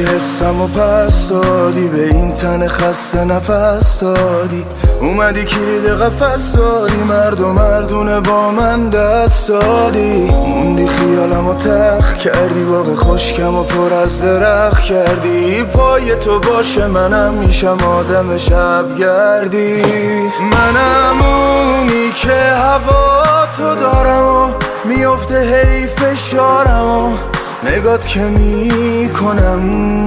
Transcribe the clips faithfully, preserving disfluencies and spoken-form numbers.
حسم و پس دادی، به این تن خسته نفس دادی، اومدی کلید قفس دادی، مرد و مردونه با من دست دادی، موندی خیالم و تخ کردی، باغ خشکم و پر از درخت کردی، پای تو باشه منم میشم آدم شبگردی. منم اونی که هوا تو دارم و میفته هی فشارم و نگات که میکنم،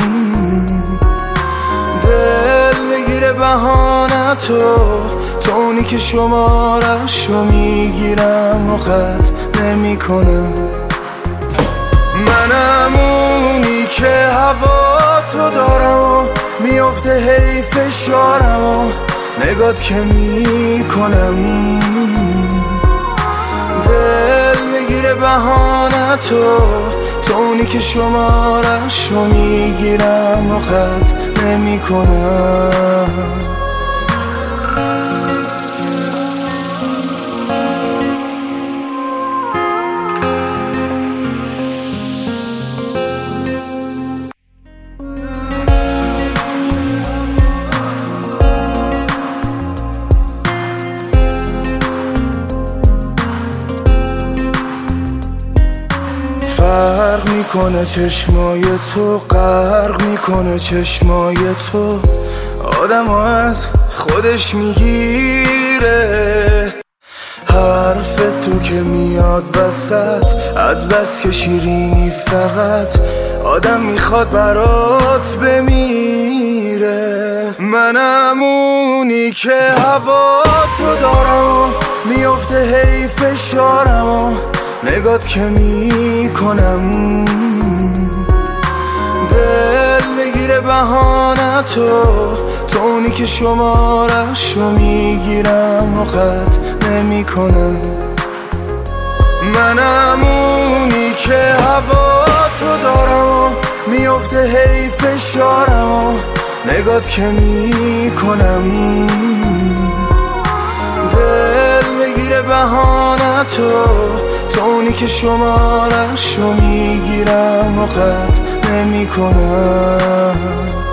دل بگیره بهانه تو، تو اونی که شمارشو میگیرم و قطع نمی کنم. منم اونی که هوا تو دارم و میفته هی فشارم و نگات که میکنم، دل بگیره بهانه تو، تو اونی که شمارشو میگیرم و قطع نمی کنم. فرق میکنه چشمای تو، غرق میکنه چشمای تو، آدمو از خودش میگیره، حرف تو که میاد وسط از بس که شیرینی فقط آدم میخواد برات بمیره. منم اونی که هوا تو دارم و میفته هی فشارم و نگات که میکنم، دل بگیره بهانه تو، تو اونی که شمارشو میگیرم و قطع نمی کنم. منم اونی که هوا تو دارم و میفته هی فشارم و نگات که میکنم، دل بگیره بهانه تو، تو اونی که شمارشو میگیرم و قطع نمی کنم.